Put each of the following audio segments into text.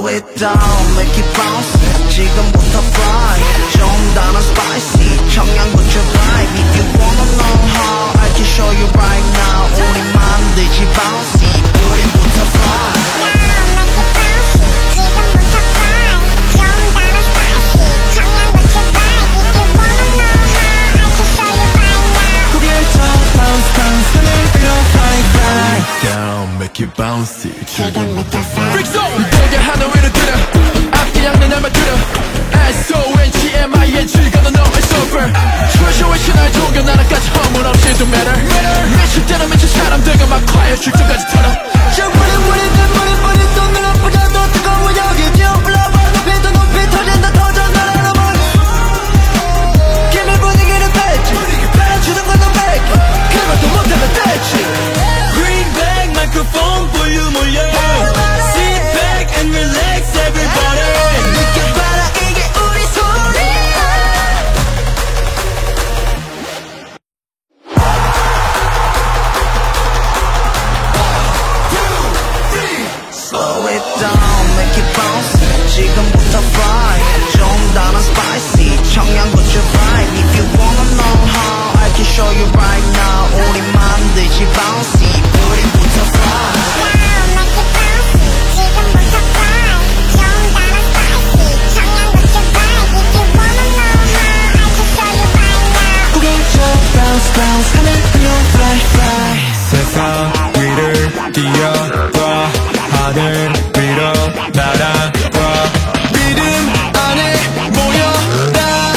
it down, make it bounce. 지금부터 fly. 좀 다른 spicy 청양고추 vibe. If you wanna know how, I can show you right now. 우리 만들지 bouncy. 우리부터 fly. Make it bouncy. Freak zone. 고개 하늘 위로 들어. 앞뒤 양내 날만 들어. SONGMING gonna know it's over. 최초의 신화의 종교 나라까지 허물 없이 don't matter. 미칠 때는 미친 사람들과 막 quiet 출전까지 털어. 눈을 아프자도 뜨거워 여기 뛰어올라봐. 높이도 높이 터진다 터져 날아라 멀리. 김의 분위기를 뺐지. 주는 건너 뺏기. 그것도 못하면 됐지. Microphone 볼륨 올려. Sit back and relax everybody. 느껴봐라 이게 우리 소리야. Slow it down, make it bounce. 지금부터 fly. 좀 다른 spicy 청양고추 vibe. If you wanna know how, I can show you right now. 우리 만들지 bouncy. 우리부터 fly. 세상 위를 뛰어봐. 하늘 위로 날아와. 믿음 안에 모여라.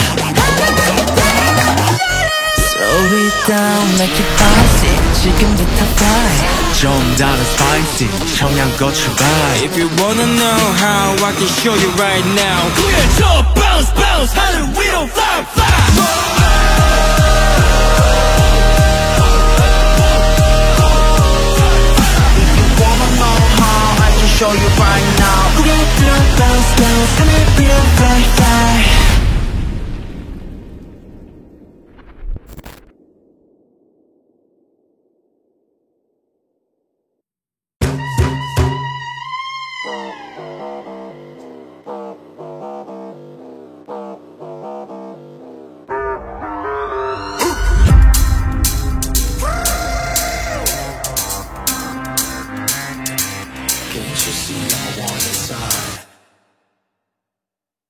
Slow it down, make it bouncy. 지금부터 fly. 좀 다른 spicy 청양고추 vibe. If you wanna know how, I can show you right now. 구해줘 bounce bounce 하늘 위로 fly fly. Show you right now. 우리 bounce bounce 하늘 위로 fly fly. Can't you see I want inside?